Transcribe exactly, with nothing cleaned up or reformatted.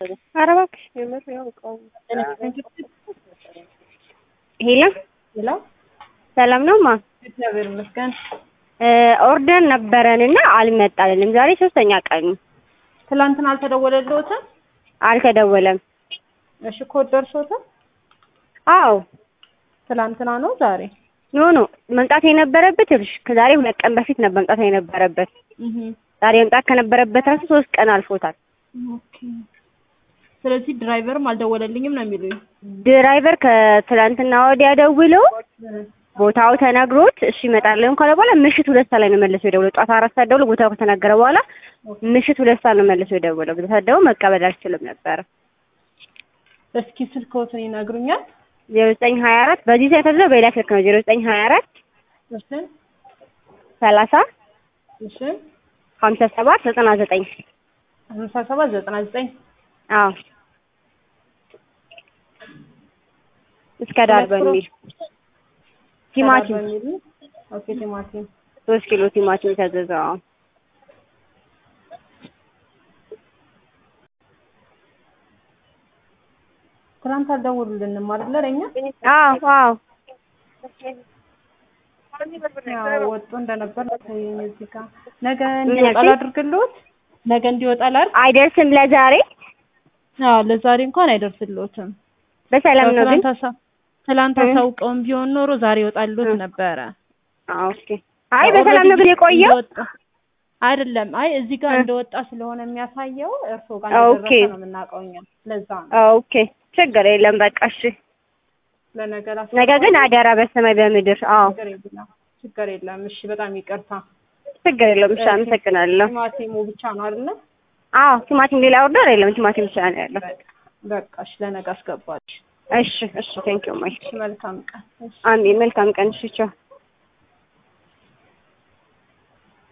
ኧረ እባክሽ የምር ያው እቃው ሄሎ ሄሎ ሰላም ነው ማ እግዚአብሔር ይመስገን። ኦርደር ነበረንና አልመጣልንም። ዛሬ ሶስተኛ ቀኑ። ትላንትና አልተደወለልዎትም? አልተደወለም። እሺ ኮድ ደርሶታል? አዎ ትላንትና ነው ዛሬ? ኖ ኖ መምጣት የነበረበት እርሽ ከዛሬ ሁለት ቀን በፊት ነበር መምጣት የነበረበት። እህ ዛሬ መምጣት ከነበረበት ራሱ ሶስት ቀን አልፎታል። ኦኬ። ስለዚህ ድራይቨርም አልደወለልኝም ነው የሚሉኝ? ድራይቨር ከትላንትና ወዲያ ደውሎ ቦታው ተነግሮት እሺ እመጣለሁ ካለ በኋላ ምሽት ሁለት ሰዓት ላይ ነው መልሶ የደወለው። ጧት አራት ሰዓት ደውሎ ቦታው ከተነገረ በኋላ ምሽት ሁለት ሰዓት ነው መልሶ የደወለው። በዛ ደግሞ መቀበል አልችልም ነበር። እስኪ ስልክዎትን ይነግሩኛል? ዜሮ ዘጠኝ ሀያ አራት በዚህ ሰዓት ነው በሌላ ስልክ ነው ዜሮ ዘጠኝ ሀያ አራት እሺ ሰላሳ እሺ ሀምሳ ሰባት ዘጠና ዘጠኝ ሀምሳ ሰባት ዘጠና ዘጠኝ አዎ እስከ ዳር በሚል ቲማቲም ኦኬ ቲማቲም ሶስት ኪሎ ቲማቲም ታዘዘው። ትናንት አልደወሉልንም አይደል ለኛ? አዎ አዎ ያው ወጡ እንደነበር እዚህ ጋር ነገ እንዲወጣ ላድርግልዎት? ነገ እንዲወጣ ላድርግ? አይደርስም ለዛሬ? አዎ ለዛሬ እንኳን አይደርስልዎትም። በሰላም ነው ግን ትላንት አሳውቀውም ቢሆን ኖሮ ዛሬ ይወጣልዎት ነበረ። አዎ ኦኬ። አይ በሰላም ነው ግን የቆየው አይደለም። አይ እዚህ ጋር እንደወጣ ስለሆነ የሚያሳየው እርሶ ጋር እንደደረሰ ነው የምናውቀው እኛ። ለዛ ነው። ኦኬ ችግር የለም በቃ እሺ። ለነገ ነገ ግን አደራ በሰማይ በምድር። አዎ ችግር የለም። እሺ በጣም ይቅርታ። ችግር የለም። እሺ አመሰግናለሁ። ቲማቲሙ ብቻ ነው አይደል? አዎ ቲማቲም ሌላ ኦርደር የለም። ቲማቲም ብቻ ነው ያለው። በቃ እሺ ለነገ አስገባች። እሺ እሺ ቴንክ ዩ ማይ። መልካም ቀን። አሜን መልካም ቀን። እሺ ቻው።